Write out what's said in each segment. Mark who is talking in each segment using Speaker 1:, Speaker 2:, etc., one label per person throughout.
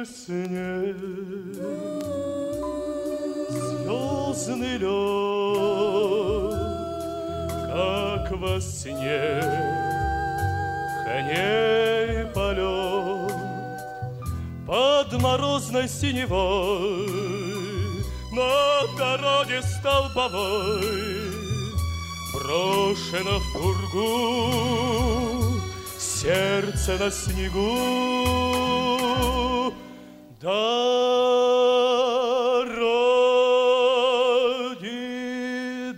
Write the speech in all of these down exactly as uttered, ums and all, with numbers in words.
Speaker 1: весне звездный лед, как во сне коней полет под морозной синевой на дороге столбовой брошено в пургу сердце на снегу. Дороги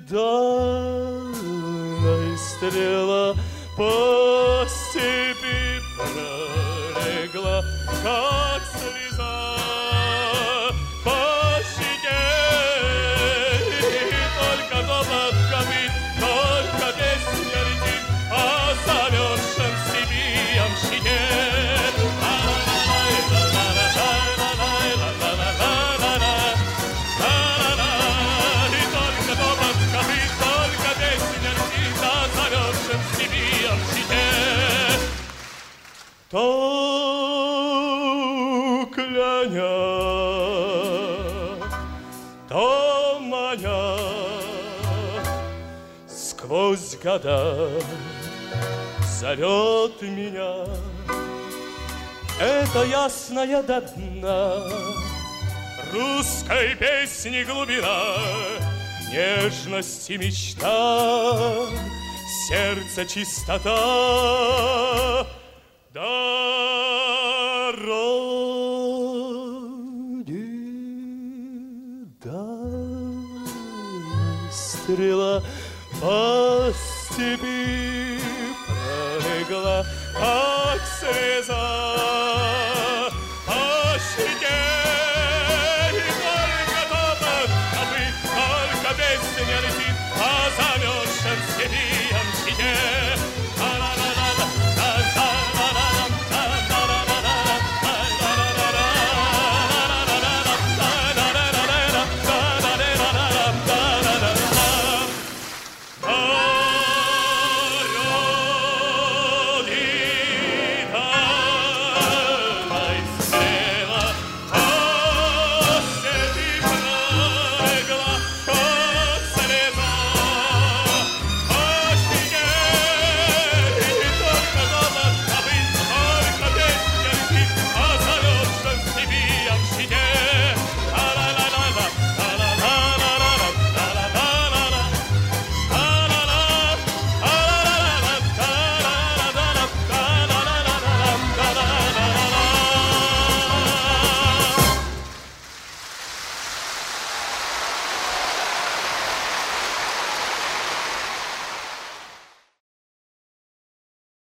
Speaker 1: дальней стрела по степи пролегла, как слеза по щеке. И только топот копыт, только песня летит о замерзшем Сибием щите. И только топот копыт, только песня летит о замерзшем Сибием щите. То кляня, то маня, сквозь года зовет меня эта ясная до дна русской песни глубина, нежность и мечта, сердце чистота. Дороги дальней стрела по степи пролегла, как слеза